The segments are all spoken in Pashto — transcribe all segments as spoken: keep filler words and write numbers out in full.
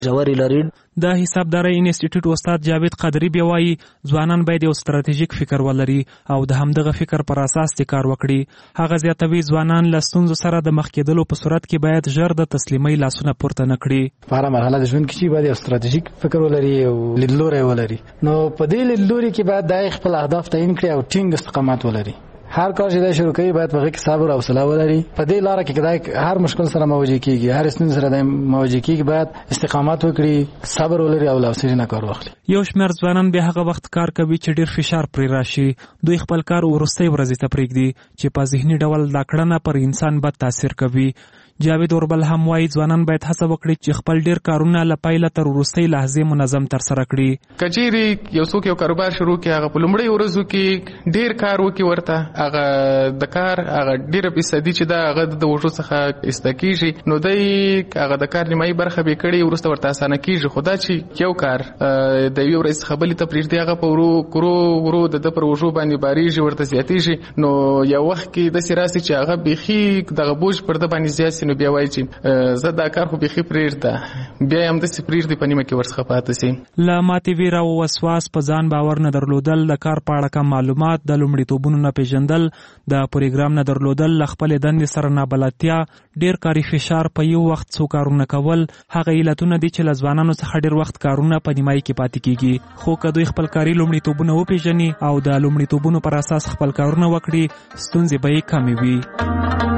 ژورې لري. د حسابدارۍ انسټیټیوټ استاد جاوید قادری بیا وایي ځوانان باید یو ستراتیژیک فکر ولري او د همدغه فکر پر اساس د کار وکړي. هغه زیاتوي ځوانان له ستونزو سره د مخ کېدلو په صورت کې باید ژر د تسلیمۍ لاسونه پورته نه کړي. په هره مرحله د ژوند کې چې باید یو ستراتیژیک فکر ولري او لیدلوری ولري. نو په دې لیدلوري کې باید د خپل اهداف تعیین کړي او ټینګ استقامت ولري. هر کار چې دا شروع کوي باید په کې صبر او حوصله ولري. په دې لار کې کله هر مشکل سره مواجه کیږي، هر ستونزه سره د مواجه کیږي، باید استقامت وکړي، صبر ولري او حوصله نه کار واخلي. یو شمېر ځوانان به هغه وخت کار کوي چې ډیر فشار پرې راشي. دوی خپل کار ورستۍ ورځې ته پرېږدي چې په ذهني ډول دا کړنه پر انسان بد تاثیر کوي. جاوید اوربل هم وایي ځوانان باید هڅه وکړي چې خپل ډیر کارونه له پیله تر وروستۍ لحظې منظم ترسره کړي. کچېرې یو څوک یو کاروبار شروع کړي، هغه په لومړۍ ورځو کې ډیر کار وکړي، ورته هغه د کار هغه ډیره فیصدي چې دا هغه د وژو څخه ایسته کېږي، نو دی هغه د کار نیمایي برخه به کړي، وروسته ورته اسانه کېږي. خو دا چې یو کار د یوې ورځې څخه بلې ته پرېږدي، هغه په ورو ورو ورو د ده پر وژو باندې بارېږي، ورته زیاتېږي. نو یو وخت کې داسې راسي چې هغه بیخي دغه بوج پر ده باندې زیات سي، نو بیا وایي چې زه دا کار خو بیخي پرېږده، بیا یې همداسې پرېږدي په نیمه کې ورڅخه پاته سي. له ماتې ویره او وسواس، په ځان باور نه درلودل، د کار په اړه کم معلومات، د لومړیتوبونو نه پېژندل، د پروګرام نه درلودل، له خپلې دندې سره نابلدتیا، ډېر کاري فشار، په یو وخت څو کارونه کول، هغه علتونه دي چې له ځوانانو څخه ډېر وخت کارونه په نیمایي کې پاتې کېږي. خو که دوی خپل کاري لومړیتوبونه وپېژني او د لومړیتوبونو پر اساس خپل کارونه وکړي، ستونزې به یې کمې وي.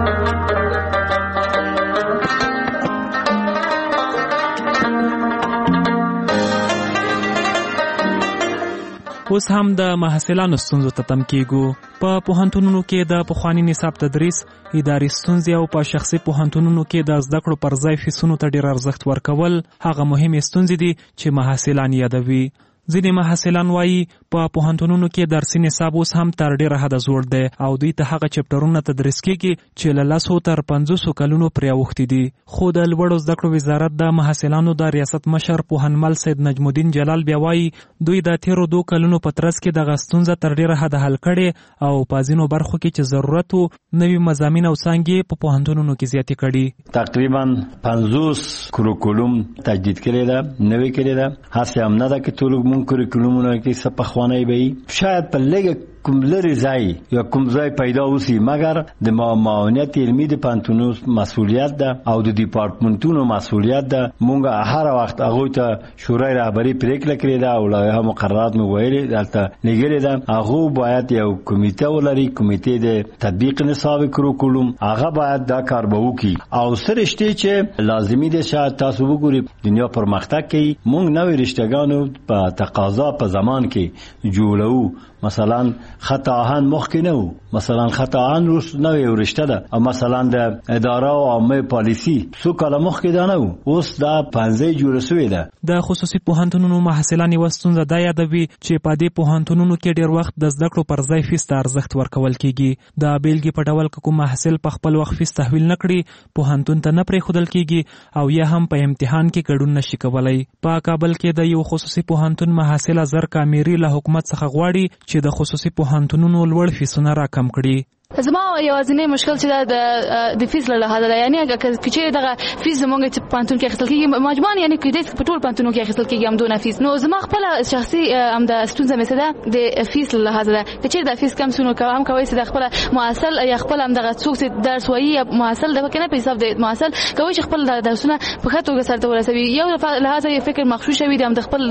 اوس هم د محصلانو ستونزو ته تم کېږو. په پوهنتونونو کې د پخواني نصاب تدریس، اداري ستونزې او په شخصي پوهنتونونو کې د زده کړو پر ځای فیسونو ته ډېر ارزښت ورکول هغه مهمې ستونزې دي چې محصلان یادوي. ځینې محصلان وایي په پوهنتونونو کې درسي نصاب اوس هم تر ډېره حده زوړ دی او دوی ته هغه چپټرونه تدریس کېږي چې له لسو تر پنځوسو کلونو پرې اوښتي دي. خو د لوړو زده کړو وزارت د محصلانو د ریاست مشر پوهنمل سید نجم الدین جلال بیا وایي دوی د تیرو دوه کلونو په ترڅ کې دغه ستونزه تر ډېره حده حل کړې او په ځینو برخو کې چې ضرورت و نوي مضامین او څانګې په پوهنتونونو کې زیاتې کړي. تقریبا پنځوس کریکولوم تجدید کړی ده، نوې کړی ده. هڅه هم نه ده چې ټول مون کریکولومونه کې څه پخوانی وي، شاید په لږ کوم لري ځای یا کوم ځای پیدا وسی، مګر د معاونیت علمي د پانتونو مسؤلیت ده او د ډپارټمنټونو مسؤلیت ده. مونږه هر وخت هغه ته شورای رهبری پریکړه کړې ده او لایحه مقررات مو ویلې دلته لګلې ده. هغه باید یو کمیټه ولري، کمیټه د تطبیق نصاب کریکولوم، هغه باید دا کار به وکړي او سرشته چې لازمي ده. شاید تاسو وګورئ دنیا پرمختګ کوي، مونږ نوې رشتهګانو په تقاضا په زمان کې جوړو. مثلا خطا آهن مخکې نه وو، مثلا خطا آهن روس نوې ورشته ده، او مثلا د اداره او عامه پالیسی څو کاله مخکې دا نه وو، اوس دا پنځه جوړه شوې ده. د خصوصي پوهنتونونو محصلان یوه ستونزه دا یادوي چې په دې پوهنتونونو کې ډېر وخت د زده کړو پر ځای فیس ته ارزښت ورکول کېږي. د بیلګې په ډول که کوم محصل په خپل وخت فیس تحویل نه کړي، پوهنتون ته نه پرېښودل کېږي او یا هم په امتحان کې ګډون نشي کولی. په کابل کې د یو خصوصي پوهنتون محصل اظهر کامیري له حکومت څخه غواړي چې د خصوصي پوهنتونونو لوړ فیسونه راکم کړي. زما یوازینی مشکل چې دا د د فیس له لحاظه ده، یعنی اگر چې دغه فیس زمونږ چې پانتون کې اخیستل کېږي مجموعاً، یعنی کې د ټول پانتونو کې اخیستل کېږي هم دونه فیس، نو زما خپل شخصي هم د ستونزه مې څه ده د فیس له لحاظه ده. چې د فیس کم سونو کوم کوي چې د خپل معاصل یا خپل هم دغه څوک چې درس وایي یا معاصل د کنه په حساب د معاصل کوي چې خپل د درسونه په خاطر سره ته ورسوي. یو لحاظه یې فکر مخشوش وي د خپل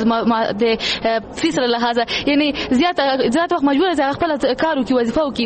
د فیس له لحاظه، یعنی زیات زیات وخت مجبور دی خپل کارو کې وظیفه وکړي.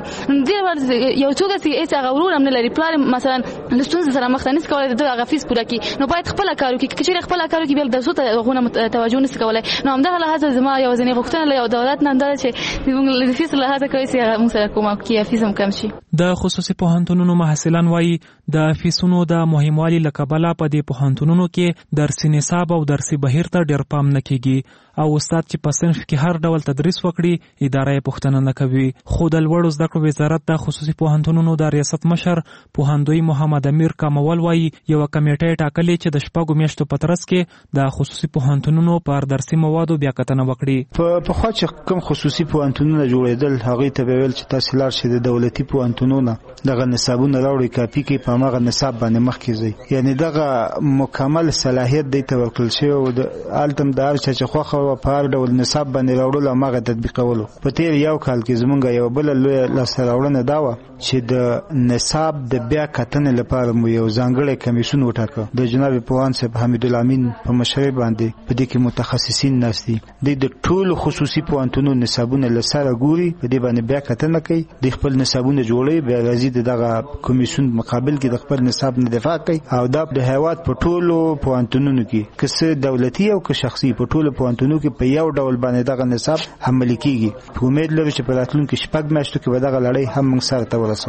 یو څوک چې هیڅ هغه ورور هم نه لري، پلار مثلا د ستونزې سره مخ ته نشي کولی د هغه فیس پوره کړي، نو باید خپل کار وکړي. که چېرې خپل کار وکړي بیا درسو ته هغونه توجه نشي کولی. نو همدغه لحاظه زما یوازینۍ غوښتنه له دولت نه دا ده چې موږ د فیس له لحاظه کوي چې موږ سره کومک کړي، فیس هم کم شي. د خصوصي پوهنتونونو محصلان وایي د فیسونو د مهموالي له کبله په دې پوهنتونونو کې درسي نصاب او درسي بهیر ته ډېر پام نه کېږي او استاد چې په صنف کې هر ډول تدریس وکړي اداره یې پوښتنه نه کوي. خو د لوړو زده کړو وزارت د خصوصي پوهنتونونو د ریاست مشر پوهندوی محمد امیر کامول وایي یوه کمیټه یې ټاکلې چې د شپږو میاشتو په ترڅ کې د خصوصي پوهنتونونو پر درسي موادو بیاکتنه وکړي. په پخوا چې کوم خصوصي پوهنتونونه جوړېدل هغوی ته به ویل چې تاسې لاړ شئ د دولتي پوهنتون پوهنتونونو دغه نصابونه راوړي کاپي کې په هغه نصاب باندې مخکې ځي. یعنی دغه مکمل صلاحیت دی ته ورکړل شوی او د التم د هر چا چې خوښه وه په هر ډول نصاب باندې راوړلو هماغه تطبیقولو. په تېر یو کال کې زمونږ یوه بله لویه لاسته راوړنه دا وه چې د نصاب د بیا کتنې لپاره مو یو ځانګړی کمیسیون وټاکه. د جناب پوهاند صاحب حمیدالامین په مشرۍ باندې په دې کې متخصصین ناست دي. دوی د ټولو خصوصي پوهنتونونو نصابونه له سره ګوري، په دې باندې بیا کتنه کوي، د خپل نصابونه جوړوي، بیا راځي د دغه کمیسیون مقابل کې د خپل نصاب نه دفاع کوي او دا د هیواد په ټولو پوهنتونونو کې که څه دولتي او که شخصي په ټولو پوهنتونونو کې په یو ډول باندې دغه نصاب عملي کیږي. امید لرو چې په راتلونکي شپږ میاشتو کې به دغه لړۍ هم موږ سره ته ورسوو.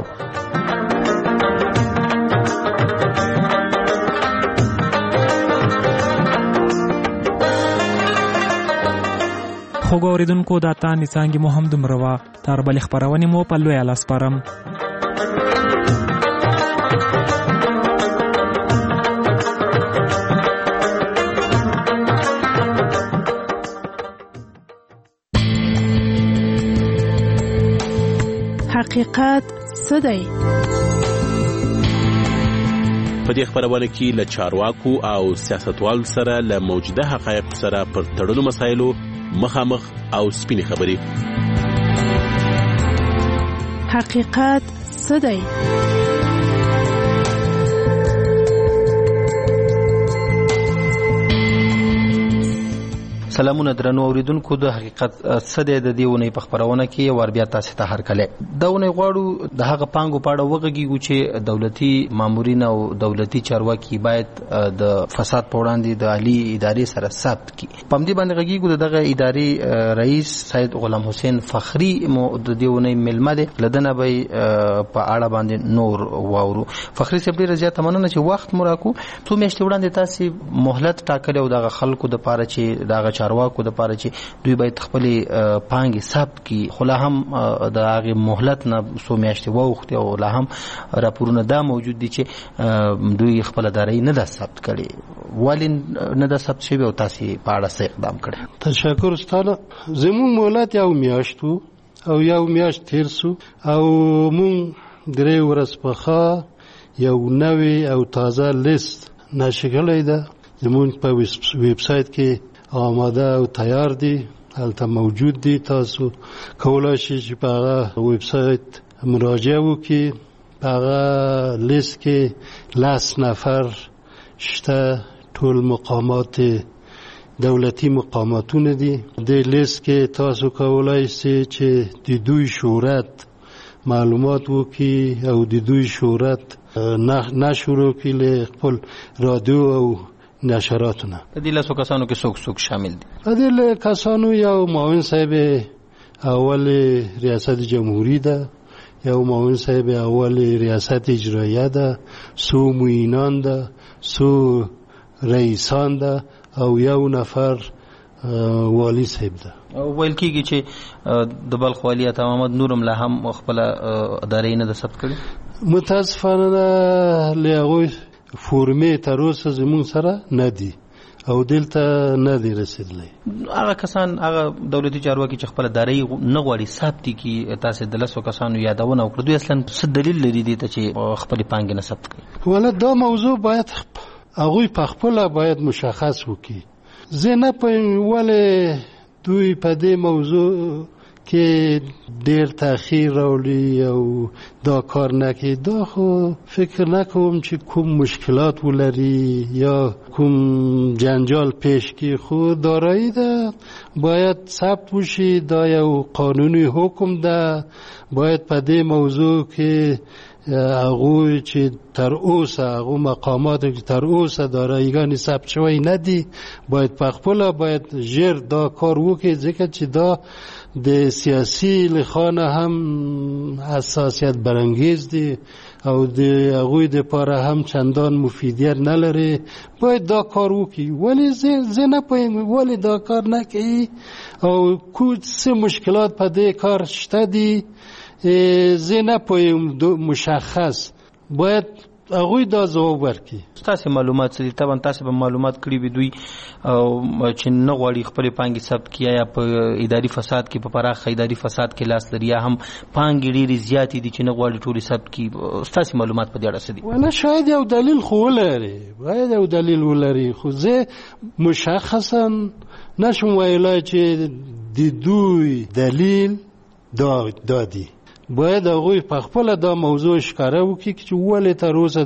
خوږ اورېدونکو دا تاندې څانګې مو هم دومره وه. تر بلې خپرونې مو په لویه لاس سپارم. حقیقت څه دی؟ په دې خبرونه کې له چارواکو او سیاستوالو سره له موجوده حقایق سره پر تړلو مسایلو مخامخ او سپینې خبرې. حقیقت څه دی؟ سلامونه درنو اوریدونکو، د حقیقت څه دی د دې ونې په خپرونه کې ور بیا تاسو ته هرکله. دا ونې غواړو د هغه پانګو په اړه وغږیږو چې دولتي مامورین او دولتي چارواکي باید د فساد په وړاندې د عالی ادارې سره ثبت کړي. په دې باندې غږیږو دغه ادارې رئیس سید غلام حسین فخری مو د دې ونې ملمه دی، لدنه به په اړه باندې نور واورو. فخری صاحب ډیره زیاته مننه چې وخت مو راکو. څو میاشتې وړاندې تاسو مهلت ټاکلی او دغه خلکو د پاره چې دغه چارواکو د پاره چې دوی باید خپل پانګې ثبت کړي، خو لا هم د هغه مهلت نه څو میاشتې واوښتې او لا هم راپورونه دا موجود دي چې دوی خپل دارایی نه ده ثبت کړي. ولې نه ده ثبت شوی او تاسو په اړه څه اقدام کړی؟ تشکر ستاسو. زموږ مهلت یو میاشت او یو میاشت تیر سو او مونږ درې ورځې پخوا یو نوې او تازه لیست نشر کړی ده. زموږ په ویب سایت کې آماده او تیار دي، هلته موجود دي. تاسو کولای شئ چې په هغه ویب سایت مراجعه وکړئ. په هغه لیست کې لس نفر شته، ټول مقامات دولتي مقاماتونه دي. د لیست کې تاسو کولای شئ چې د دوی شهرت معلومات وکړئ او د دوی شهرت نشر وکړئ له خپل رادیو او نشراتونه. په دې لاسو کسانو کې څوک څوک شامل دي؟ په دې کسانو یو معاون صاحب اول ریاست جمهوری ده، یو معاون صاحب اول ریاست اجرایه ده، سو معینان ده، سو رئیسان ده او یو نفر والی صاحب ده. ویل کېږي چې د بلخ والی عطا محمد نورم لا هم خپله ادارې نه ده ثبت کړې. متاسفانه له هغوی فورمې تر اوسه زموږ سره نه دي او دلته نه دي رسېدلی. هغه کسان هغه دولتي چارواکي چې خپله دارایي نه غواړي ثبت کړي، تاسې د لسو کسانو یادونه وکړه، دوی اصلا څه دلیل لري دې ته چې خپلې پانګې نه ثبت کړي؟ ولا دا موضوع باید هغوی په خپله باید مشخص وکړي. زه نه پوهیم ولې دوی په دې موضوع کې ډیر تاخیر راوړي او دا کار نکړي. دا خو فکر نکوم چې کوم مشکلات ولري یا کوم جنجال پیش کی. خو دارایی ده باید ثبت وشي، دا یو قانوني حکم ده. باید په دې موضوع کې هغوی چې تر اوسه هغو مقامات که تر اوسه داراییګانې ثبت شوی نه دي باید په خپله باید ژر دا کار وکړي، ځکه چې دا د سیاسي لخانه هم حساسیت برانګیز دي او د هغوی دپاره هم چندان مفیدیت نه لري. باید دا کار وکړي. ولې زه نه پوهیم ولې دا کار نه کوي او څه مشکلات په دې کار شته دي. زه نه پوهیم مشخص. باید هغوی دا ځواب ورکړي. تاسو معلومات څه دي؟ طبعا تاسو به معلومات کړي وي دوی چې نه غواړي خپل پانګې ثبت کړي یا په اداري فساد کې په پراخ اداري فساد کې لاس لري یا هم پانګې ډېرې زیاتې دي چې نه غواړي ټولې ثبت کړي. تاسو معلومات په دې اړه څه دي؟ ونه شاید یو دلیل خو ولري، باید یو دلیل ولري، خو زه مشخصا نشم ویلای چې د دوی دلیل دا دادي. باید هغوی په خپله دا موضوع ښکاره وکړي چې ولې تر اوسه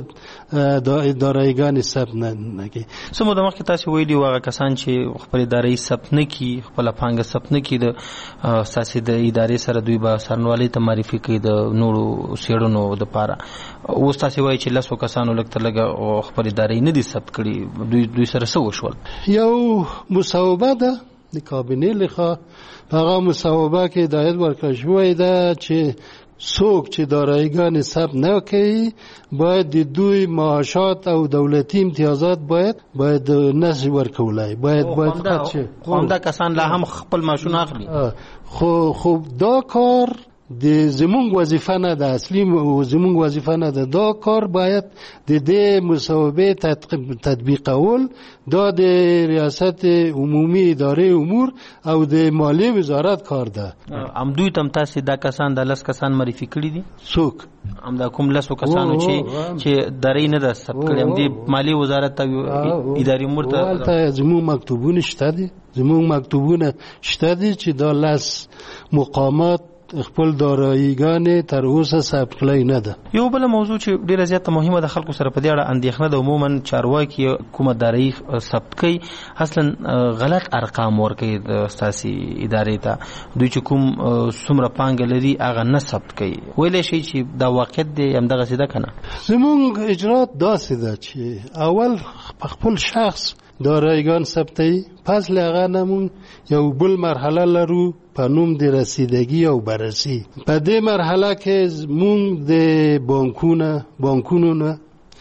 ادارهګانې ثبت نه کوي. څه موده مخکې تاسې ویلي وو هغه کسان چې خپل ادارې ثبت نه کړي، خپله پانګه ثبت نه کړي، د ستاسې د ادارې سره دوی به څارنوالۍ ته معرفي کوي د نورو څېړنو دپاره. اوس تاسې وایي چې لسو کسانو لږ تر لږه خپل ادارې نه دي ثبت کړي، دوی دوی سره څه وشول؟ یو مصوبه ده د کابینې لخوا، په هغه مصوبه کې هدایت ورکړل شوی ده چې څوک چې داراییګانې ثبت نه کوي باید د دوی معاشات او دولتي امتیازات باید باید نشي ورکولای، باید باید قطع شي. خو همدا کسان لا هم خپل معاشونه اخلي. خو خو دا کار د زمونږ وظیفه نه ده، اصلي زمونږ وظیفه نه ده. دا کار باید د دې مصوبې تطبیقول دا د ریاست عمومي ادارې امور او د مالیې وزارت کار ده. همدوی ته هم تاسې دا کسان د لس کسان معرفي کړي دي؟ څوک؟ همدا کوم لسو کسانو چې چې درې نه ده ثبت کړي، همدې مالیې وزارت ته ادارې امور ته زمونږ مکتوبونه شته دي، زمونږ مکتوبونه شته دي چې دا لس مقامات خپل داراییګانې تر اوسه ثبت کړی نه ده. یو بل موضوع چې ډیره زیاته مهمه ده، خلکو سره په دې اړه اندېښنه ده، عموما چارواکي کومه دارایي ثبت کوي اصلا غلط ارقام ورکوي د ستاسې ادارې ته، دوی چې کوم څومره پانګه لري هغه نه ثبت کوي. ویلی شي چې دا واقعیت دی همدغسې ده که نه؟ زمونږ اجرات داسې ده چې اول په خپل شخص داراییګان ثبتوي، پس له هغه نه مونږ یو بل مرحله لرو په نوم د رسیدګي او بررسي. په دې مرحله کې مونږ د بانکونه بانکونو نه،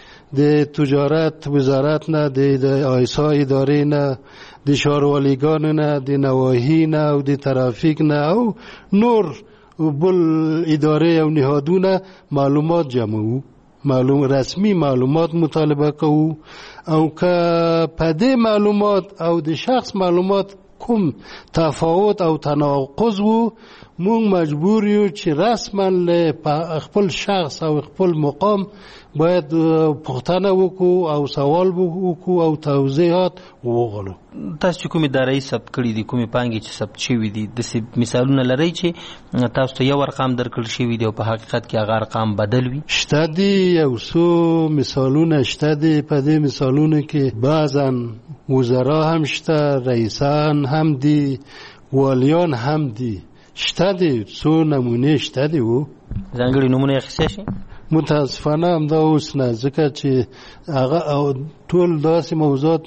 د تجارت وزارت نه، د آیسا ادارې نه، د ښارواليګانو نه، د نواحي نه او د ترافیک نه او نور بل ادارې او نهادونه معلومات جمعو، معلوم رسمي معلومات مطالبه کوو، او که په دې معلومات او د شخص معلومات کوم تفاوت او تناقض وو، مونږ مجبور یو چې رسما له خپل شخص او خپل مقام باید پوښتنه وکړو او سوال وکړو او توضیحات وغواړو. تاسو چې کومې دارایي ثبت کړي دي، کومې پانګې چې ثبت شوي دي، داسې مثالونه لرئ چې تاسو ته یو ارقام درکړل شوي دي او په حقیقت کې هغه ارقام بدل وي؟ شته دي، یو څو مثالونه شته دي. په دې مثالونو کې بعضا وزرا هم شته، رئیسان هم دي، والیان هم دي، شته دي، څو نمونه شته دي. و ځانګړي نمونه اخیستی شي؟ متاسفانه همدا اوس نه، ځکه چې هغه ټول داسې موضوعات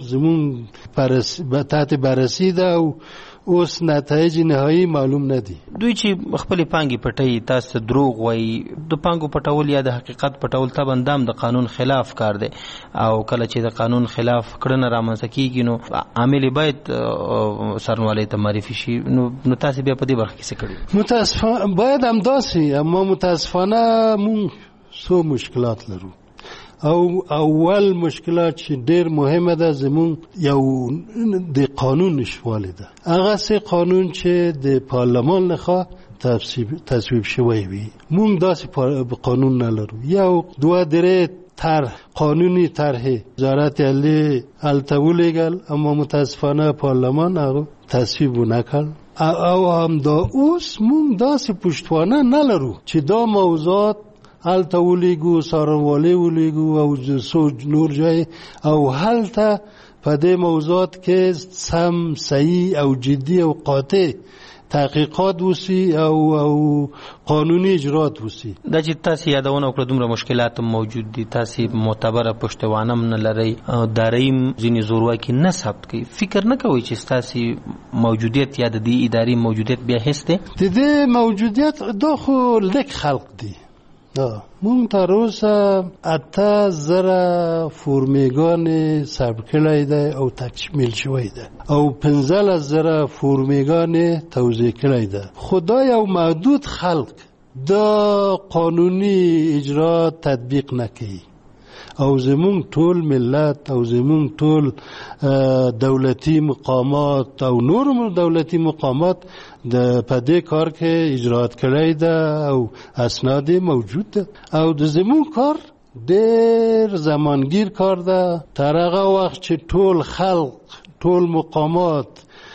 زمونږ تحت بررسي ده او اوس نتایج نهایی معلوم نه دي. دوی چې خپلې پانګې پټوي، تاسو دروغ وایي، د پانګو پټول یا د حقیقت پټول طبعا دام د قانون خلاف کار دی، او کله چې د قانون خلاف کړنه رامنځته کېږي نو عامل باید څارنوالۍ ته معرفي شي. نو نو تاسو بیا په دې برخه کې څه کړي؟ متاسفانه باید همداسې، اما متاسفانه مونږ څو مشکلات لرو. او اول مشکلات چې ډیر مهمه ده زمون یو د قانون نشواله ده. هغه سه قانون چې د پارلمان لخوا تصویب شوی وي، مونږ داسې قانون نه لرو. یو دوه درې طرح قانونی طرح وزارت عالی الته ولیږل، اما متاسفانه پارلمان هغه تصویب نکړ. او هم دا اوس مونږ داسې پشتوانه نه لرو چې دا موضوعات هلته ولیږو، څارنوالۍ ولیږو او څو نور ځای، او هلته په دې موضوعات کې سم صحیح او جدي او قاطع تحقیقات وسی او او قانوني اجرات وسی. دا چې تاسو یادونه وکړه دومره مشکلات موجود دي، تاسو معتبره پشتوانه نه لرئ، داریم ځینې زورواکي نه ثبت کوي، فکر نه کوئ چې تاسو موجودیت یا د دې ادارې موجودیت بیا هست دی؟ د دې موجودیت دا خو لږ خلق دي. دا مونږ تر اوسه اته زره فورمیګان ثبت کړی دی او تکمیل شوی دی، او پنځلس زره فورمیګان توزیع کړی دی. خو دا یو محدود خلق دا قانوني اجرا تطبیق نکوي، او زمون ټول ملت او زمون ټول دولتي مقامات او نور دولتي مقامات د پدې کار کې اجرات کړی ده او اسناد موجود ده او د زمون کار ډېر زمانگیر کار ده. تر هغه وخت چې ټول خلق ټول مقامات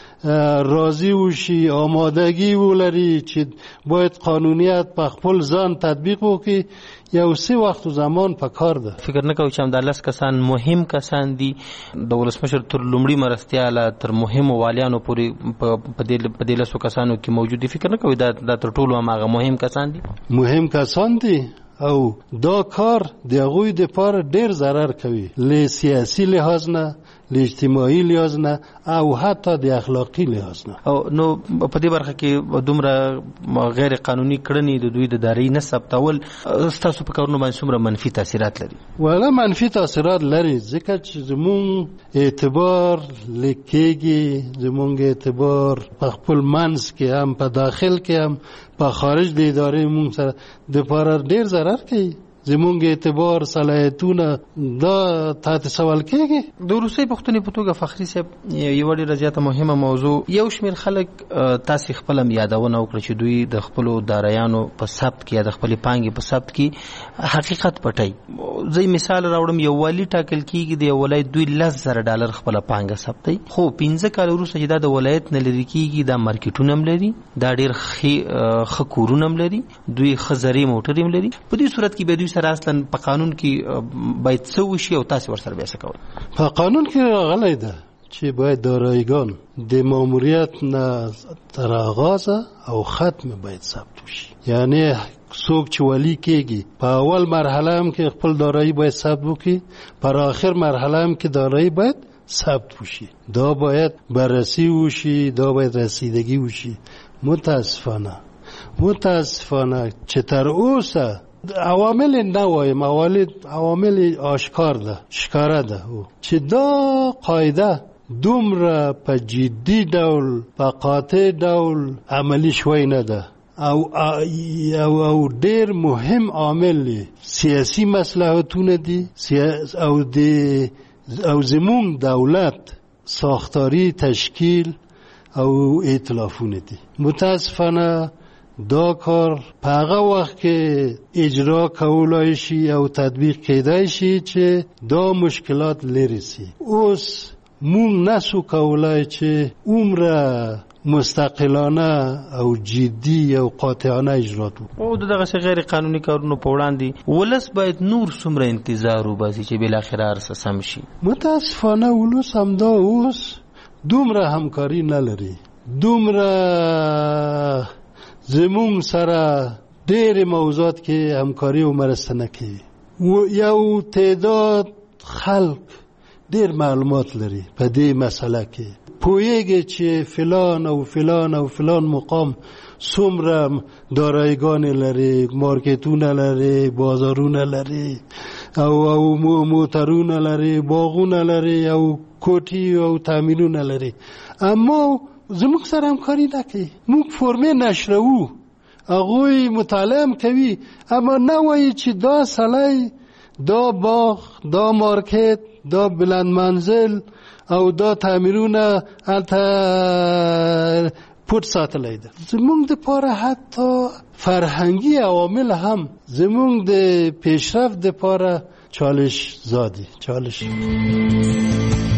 راضی وشي آمادگی ولري چې باید قانونیت په خپل ځان تطبیق وکړي یو څه وخت و زمان په کار ده. فکر نه کوم چې هم د لس کسان مهم کسان دي د ولسمشر تر لومړي مرستیاله تر مهمو والیانو پورې په دې لسو کسانو کې موجود دي. فکر نه کوي دا تر ټولو هماغه مهم کسان دي؟ مهم کسان دي او دا کار د هغوی دپاره ډېر ضرر کوي له سیاسي لحاظ نه له اجتماعي لحاظ نه او حتی د اخلاقي لحاظ نه. او نو په دې برخه کې دومره غیر قانوني کړنې د دوی د دارایي نه ثبتول ستاسو په کارونو باندې څومره منفي تاثیرات لري؟ ولا منفي تاثیرات لري ځکه چې زمونږ اعتبار لیکيږي، زمونږ اعتبار په خپل منځ کې هم په داخل کې هم په خارج د ادارې مونږ سره دپاره ډېر ضرر کوي. زمونږ اعتبار صلاحیتونه دا تحت سوال کېږي. د وروستۍ پوښتنې په توګه فخري صاحب یوه ډېره زیاته مهمه موضوع، یو شمېر خلک تاسې خپله هم یادونه وکړه چې دوی د خپلو دارایانو په ثبت کې یا د خپلې پانګې په ثبت کې حقیقت پټوي. زه مثال راوړم، یو والي ټاکل کېږي د یو ولایت دوی لس زره ډالر خپله پانګه ثبتوي، خو پنځه کاله وروسته چې دا د ولایت نه لرې کېږي دا مارکیټونه هم لري، دا ډېر ښه کورونه هم لري، دوی ښه زرې موټرې هم لري. په دې صورت کې به دوی سره اصلا په قانون کې باید څه وشي او تاسې ورسره بیا څه کوئ؟ په قانون کې راغلی ده چې باید داراییګان د ماموریت نه تر آغازه او ختم باید ثبت وشي. یعنی څوک چې ولی کېږي په اول مرحله هم کې خپل دارایی باید ثبت وکړي، پر آخر مرحله هم کې دارایی باید ثبت وشي. دا باید بررسی وشي، دا باید رسیدگی وشي. متاسفانه متاسفانه چې تر اوسه عوامل نوایم، عوامل آشکار ده، شکاره ده چې دا قاعده دومره په جدي ډول په قاطع ډول عملی شوی نه ده او او ډېر مهم عامل سیاسي مصلحتونه دي او د او زمون دولت ساختاری تشکیل او ائتلافونه دي. متاسفانه دا کار په هغه وخت کې اجرا کولای شي او تطبیق کېدای شي چې دا مشکلات لري سي. اوس مونږ نسو کولای چې عمره مستقلانه او جدي او قاطعانه اجرا وکړو. او دغه غیر قانوني کارونو په وړاندې ولس باید نور څومره انتظار وباسي چې بالاخره هر څه سم شي؟ متاسفانه ولس همدا اوس دومره همکاري نه لري، دومره زمون سره ډېر موضوعات کې همکاري او مرسته نه کوي. یو تعداد خلق ډېر معلومات لري په دې مسله کې، پوهیږي چې فلان او فلان او فلان مقام څومره داراییګانې لري، مارکیټونه لري، بازارونه لري او او موټرونه لري، باغونه لري او کوټي او تامینونه لري، اما زموږ سره همکاري نه کوي. موږ فرمې نشروو، هغوی مطالعه هم کوي، اما نه وایي چې دا سړی دا باغ، دا مارکیټ، دا بلند منزل او دا تعمیرونه هلته پټ ساتلی ده. زموږ دپاره حتی فرهنګي عوامل هم زموږ د پیشرفت دپاره چالش زادي چالش